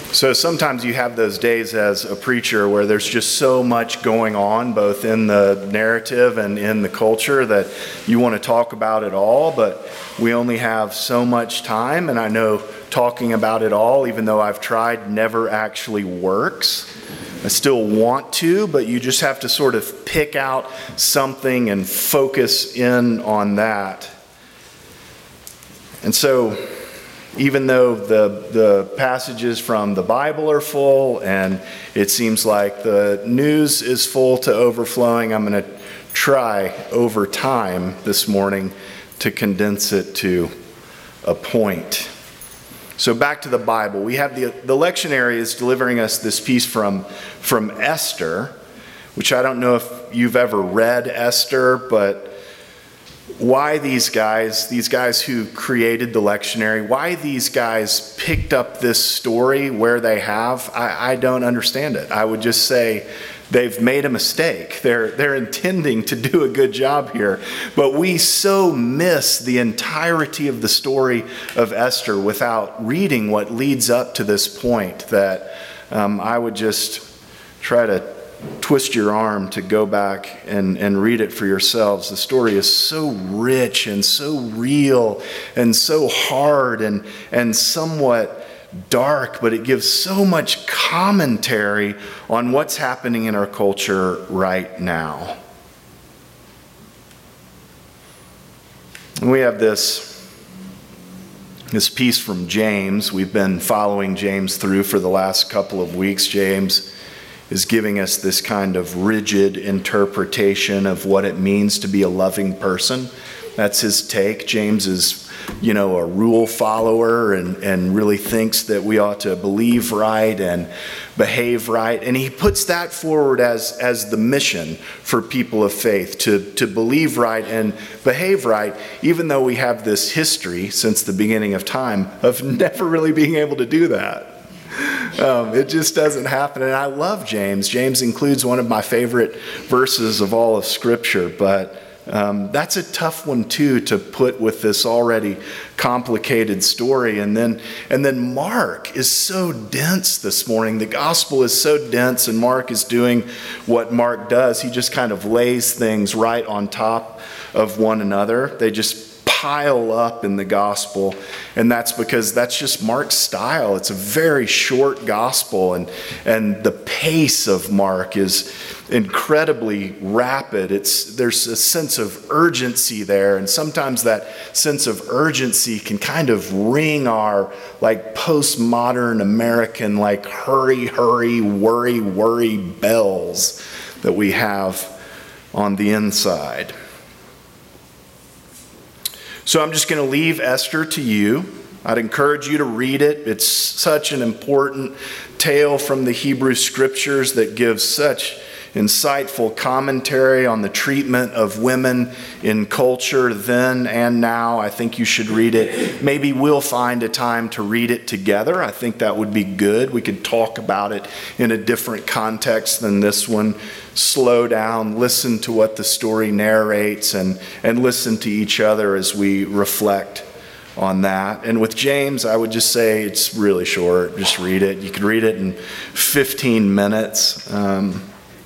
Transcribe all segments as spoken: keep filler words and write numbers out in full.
So sometimes you have those days as a preacher where there's just so much going on, both in the narrative and in the culture, that you want to talk about it all, but we only have so much time. And I know talking about it all, even though I've tried, never actually works. I still want to, but you just have to sort of pick out something and focus in on that. And so even though the the passages from the Bible are full and it seems like the news is full to overflowing, I'm going to try over time this morning to condense it to a point. So back to the Bible. We have the, the lectionary is delivering us this piece from, from Esther, which I don't know if you've ever read Esther, but why these guys, these guys who created the lectionary, why these guys picked up this story where they have, I, I don't understand it. I would just say they've made a mistake. They're, they're intending to do a good job here. But we so miss the entirety of the story of Esther without reading what leads up to this point that um, I would just try to twist your arm to go back and, and read it for yourselves. The story is so rich and so real and so hard and, and somewhat dark, but it gives so much commentary on what's happening in our culture right now. And we have this, this piece from James. We've been following James through for the last couple of weeks. James is giving us this kind of rigid interpretation of what it means to be a loving person. That's his take. James is, you know, a rule follower and, and really thinks that we ought to believe right and behave right. And he puts that forward as, as the mission for people of faith, to, to believe right and behave right, even though we have this history since the beginning of time of never really being able to do that. Um, it just doesn't happen. And I love James. James includes one of my favorite verses of all of Scripture, but um, that's a tough one too to put with this already complicated story. And then, and then Mark is so dense this morning. The gospel is so dense, and Mark is doing what Mark does. He just kind of lays things right on top of one another. They just pile up in the gospel, and that's because that's just Mark's style. It's a very short gospel, and and the pace of Mark is incredibly rapid. It's there's a sense of urgency there, and sometimes that sense of urgency can kind of ring our like postmodern American like hurry, hurry, worry, worry bells that we have on the inside. So I'm just going to leave Esther to you. I'd encourage you to read it. It's such an important tale from the Hebrew Scriptures that gives such insightful commentary on the treatment of women in culture then and now. I think you should read it. Maybe we'll find a time to read it together. I think that would be good. We could talk about it in a different context than this one. Slow down, listen to what the story narrates, and, and listen to each other as we reflect on that. And with James, I would just say it's really short. Just read it. You could read it in fifteen minutes. Um,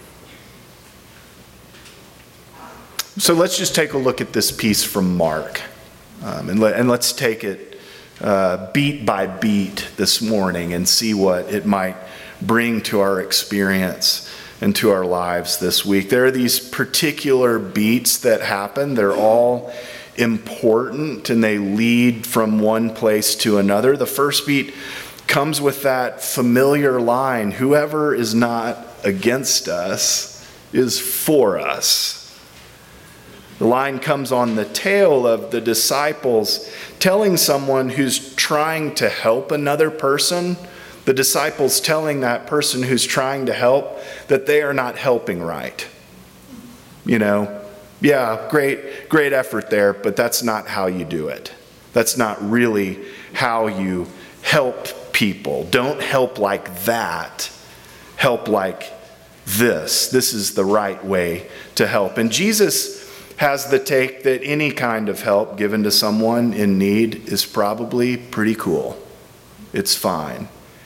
So let's just take a look at this piece from Mark, um, and, let, and let's take it uh, beat by beat this morning and see what it might bring to our experience and to our lives this week. There are these particular beats that happen. They're all important, and they lead from one place to another. The first beat comes with that familiar line, "Whoever is not against us is for us." The line comes on the tail of the disciples telling someone who's trying to help another person, the disciples telling that person who's trying to help that they are not helping right. You know, yeah, great, great effort there, but that's not how you do it. That's not really how you help people. Don't help like that. Help like this. This is the right way to help. And Jesus has the take that any kind of help given to someone in need is probably pretty cool. It's fine.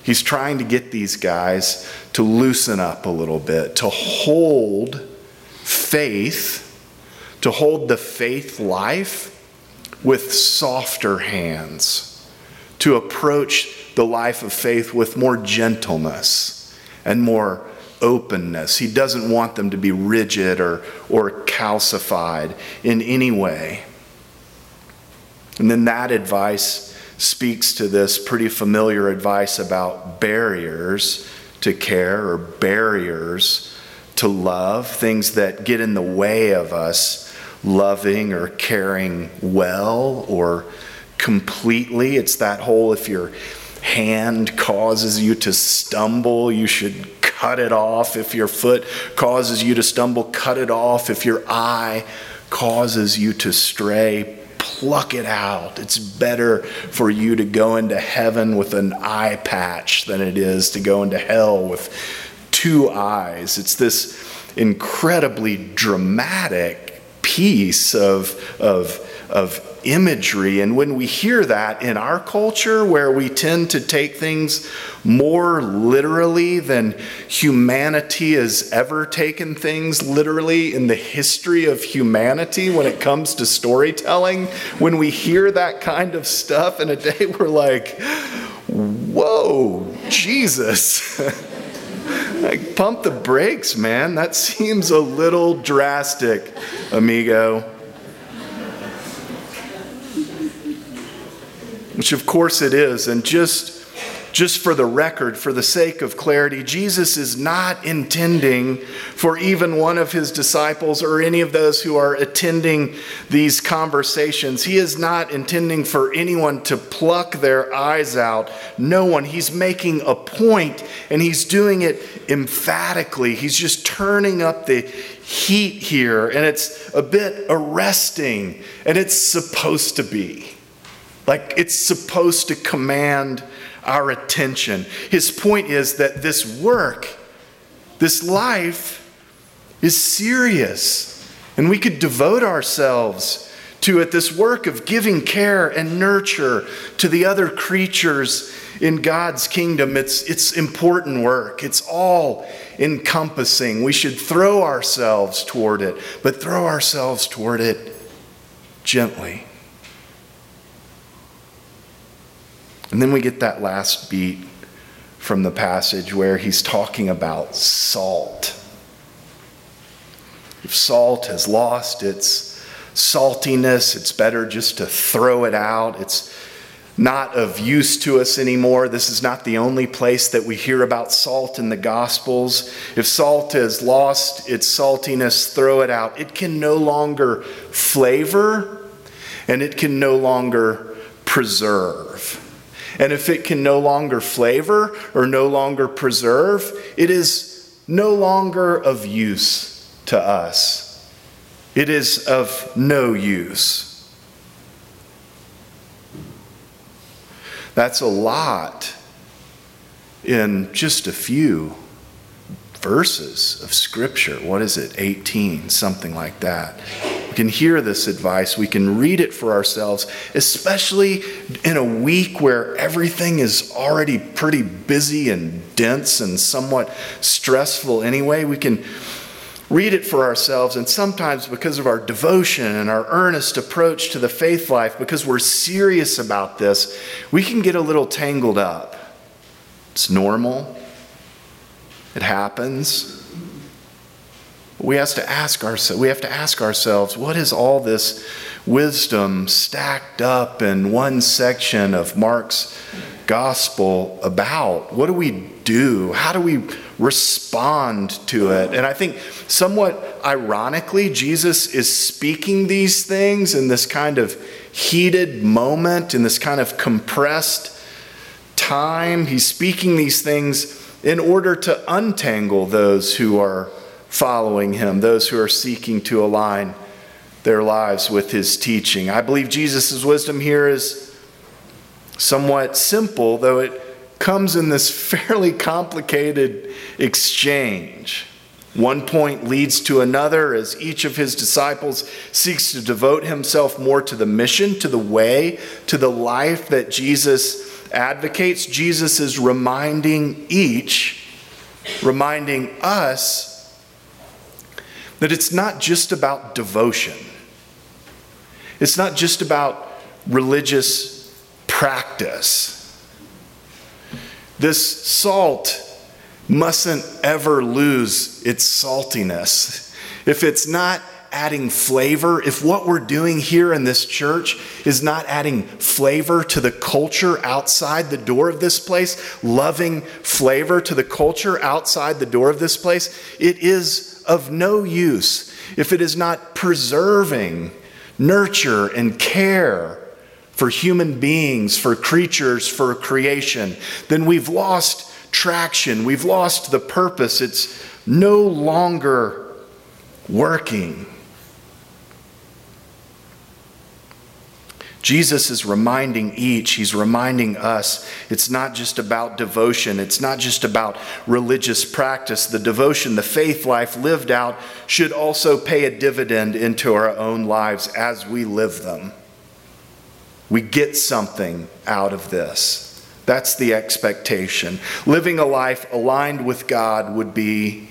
He's trying to get these guys to loosen up a little bit, to hold faith, to hold the faith life with softer hands, to approach the life of faith with more gentleness and more openness. He doesn't want them to be rigid or, or calcified in any way. And then that advice speaks to this pretty familiar advice about barriers to care or barriers to love, things that get in the way of us loving or caring well or completely. It's that whole, if your hand causes you to stumble, you should cut it off. If your foot causes you to stumble, cut it off. If your eye causes you to stray, pluck it out. It's better for you to go into heaven with an eye patch than it is to go into hell with two eyes. It's this incredibly dramatic piece of, of, of imagery. And when we hear that in our culture, where we tend to take things more literally than humanity has ever taken things literally in the history of humanity when it comes to storytelling, when we hear that kind of stuff in a day, we're like, whoa, Jesus. Like, pump the brakes, man. That seems a little drastic, amigo. Which of course it is. And just, just for the record, for the sake of clarity, Jesus is not intending for even one of his disciples or any of those who are attending these conversations. He is not intending for anyone to pluck their eyes out. No one. He's making a point, and he's doing it emphatically. He's just turning up the heat here, and it's a bit arresting, and it's supposed to be. Like, it's supposed to command our attention. His point is that this work, this life, is serious. And we could devote ourselves to it, this work of giving care and nurture to the other creatures in God's kingdom. It's, it's important work. It's all encompassing. We should throw ourselves toward it, but throw ourselves toward it gently. And then we get that last beat from the passage where he's talking about salt. If salt has lost its saltiness, it's better just to throw it out. It's not of use to us anymore. This is not the only place that we hear about salt in the Gospels. If salt has lost its saltiness, throw it out. It can no longer flavor, and it can no longer preserve. And if it can no longer flavor or no longer preserve, it is no longer of use to us. It is of no use. That's a lot in just a few verses of Scripture. What is it? eighteen, something like that. We can hear this advice. We can read it for ourselves, especially in a week where everything is already pretty busy and dense and somewhat stressful anyway. We can read it for ourselves, and sometimes because of our devotion and our earnest approach to the faith life, because we're serious about this, we can get a little tangled up. It's normal. It happens. We have to ask ourselves, we have to ask ourselves, what is all this wisdom stacked up in one section of Mark's gospel about? What do we do? How do we respond to it? And I think somewhat ironically, Jesus is speaking these things in this kind of heated moment, in this kind of compressed time. He's speaking these things in order to untangle those who are following him, those who are seeking to align their lives with his teaching. I believe Jesus' wisdom here is somewhat simple, though it comes in this fairly complicated exchange. One point leads to another as each of his disciples seeks to devote himself more to the mission, to the way, to the life that Jesus advocates, Jesus is reminding each, reminding us that it's not just about devotion. It's not just about religious practice. This salt mustn't ever lose its saltiness. If it's not adding flavor, if what we're doing here in this church is not adding flavor to the culture outside the door of this place, loving flavor to the culture outside the door of this place, it is of no use if it is not preserving nurture and care for human beings, for creatures, for creation. Then we've lost traction. We've lost the purpose. It's no longer working. Jesus is reminding each, he's reminding us, it's not just about devotion. It's not just about religious practice. The devotion, the faith life lived out should also pay a dividend into our own lives as we live them. We get something out of this. That's the expectation. Living a life aligned with God would be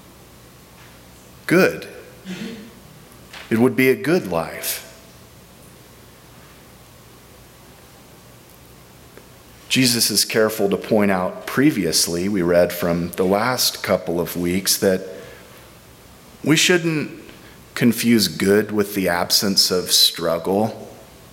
good. It would be a good life. Jesus is careful to point out previously, we read from the last couple of weeks, that we shouldn't confuse good with the absence of struggle.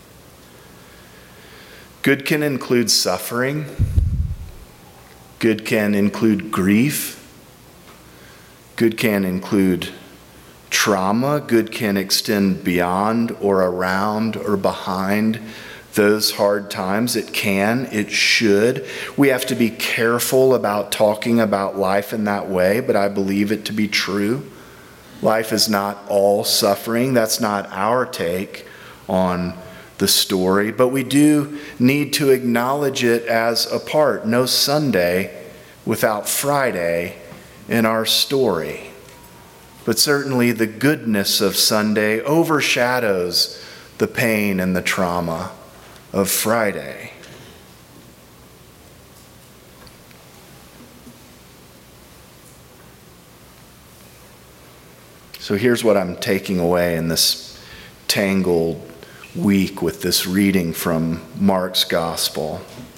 Good can include suffering. Good can include grief. Good can include trauma. Good can extend beyond or around or behind those hard times. It can, it should. We have to be careful about talking about life in that way, but I believe it to be true. Life is not all suffering. That's not our take on the story, but we do need to acknowledge it as a part. No Sunday without Friday in our story. But certainly the goodness of Sunday overshadows the pain and the trauma of Friday. So here's what I'm taking away in this tangled week with this reading from Mark's Gospel.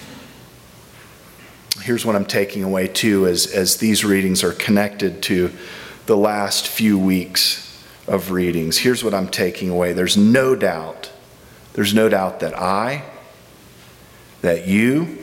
Here's what I'm taking away too as, as these readings are connected to the last few weeks of readings. Here's what I'm taking away. There's no doubt There's no doubt that I, that you,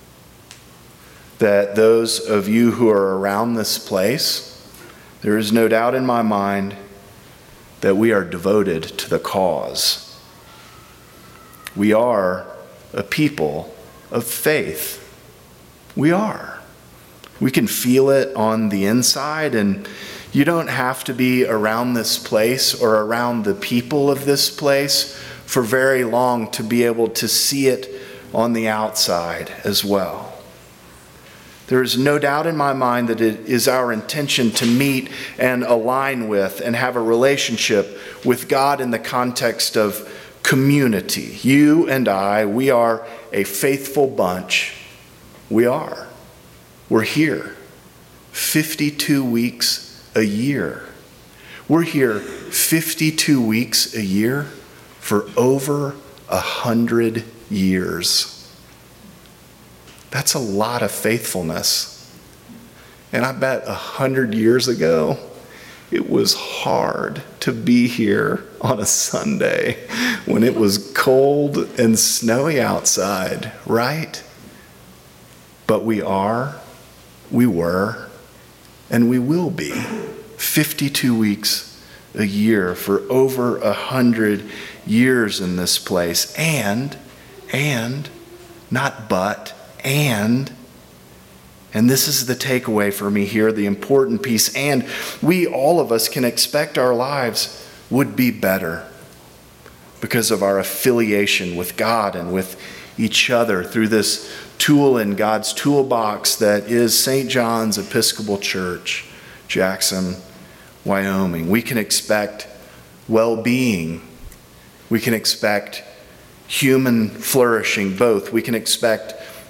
that those of you who are around this place, there is no doubt in my mind that we are devoted to the cause. We are a people of faith. We are. We can feel it on the inside, and you don't have to be around this place or around the people of this place for very long to be able to see it on the outside as well. There is no doubt in my mind that it is our intention to meet and align with and have a relationship with God in the context of community. You and I, we are a faithful bunch. We are. We're here fifty-two weeks a year. We're here fifty-two weeks a year for over a hundred years. That's a lot of faithfulness. And I bet a hundred years ago, it was hard to be here on a Sunday when it was cold and snowy outside, right? But we are, we were, and we will be fifty-two weeks a year for over a hundred years in this place. And, and, not but, and, and this is the takeaway for me here, the important piece, and we, all of us, can expect our lives would be better because of our affiliation with God and with each other through this tool in God's toolbox that is Saint John's Episcopal Church, Jackson, Wyoming. We can expect well-being. We can expect human flourishing, both. We can expect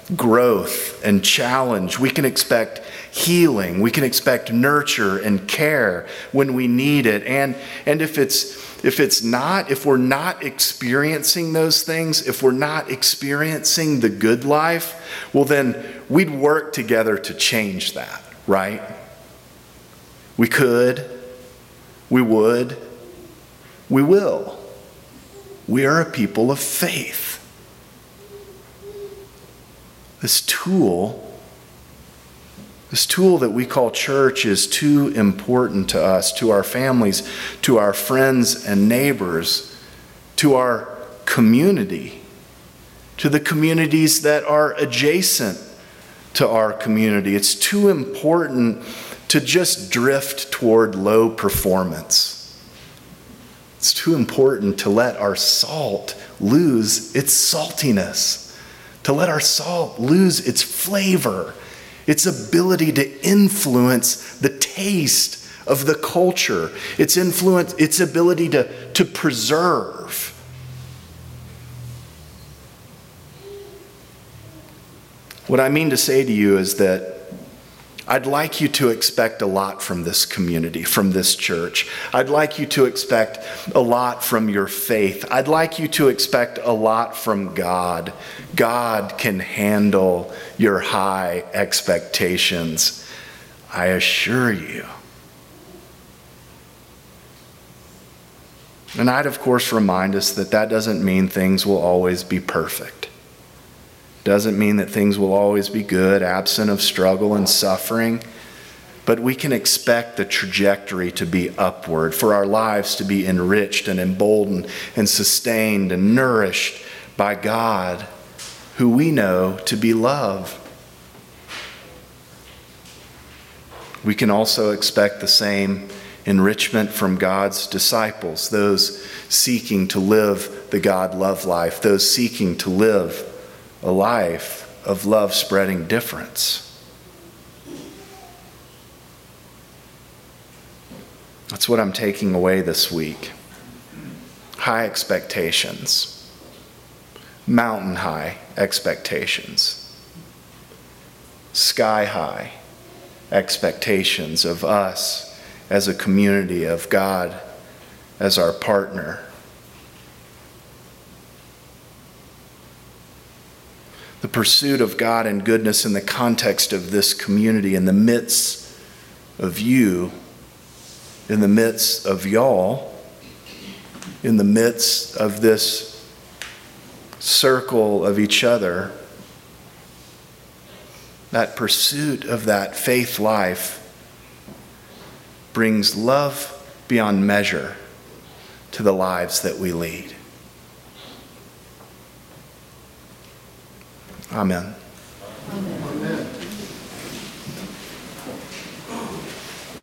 growth and challenge. We can expect healing. We can expect nurture and care when we need it. And, and if it's if it's not, if we're not experiencing those things, if we're not experiencing the good life, well then we'd work together to change that, right? We could, we would, we will. We are a people of faith. This tool This tool that we call church is too important to us, to our families, to our friends and neighbors, to our community, to the communities that are adjacent to our community. It's too important to just drift toward low performance. It's too important to let our salt lose its saltiness, to let our salt lose its flavor, its ability to influence the taste of the culture, its influence, its ability to, to preserve. What I mean to say to you is that I'd like you to expect a lot from this community, from this church. I'd like you to expect a lot from your faith. I'd like you to expect a lot from God. God can handle your high expectations, I assure you. And I'd, of course, remind us that that doesn't mean things will always be perfect. Doesn't mean that things will always be good, absent of struggle and suffering. But we can expect the trajectory to be upward, for our lives to be enriched and emboldened and sustained and nourished by God, who we know to be love. We can also expect the same enrichment from God's disciples, those seeking to live the God-love life, those seeking to live a life of love spreading difference. That's what I'm taking away this week. High expectations. Mountain high expectations. Sky high expectations of us as a community, of God as our partner. The pursuit of God and goodness in the context of this community, in the midst of you, in the midst of y'all, in the midst of this circle of each other, that pursuit of that faith life brings love beyond measure to the lives that we lead. Amen. Amen.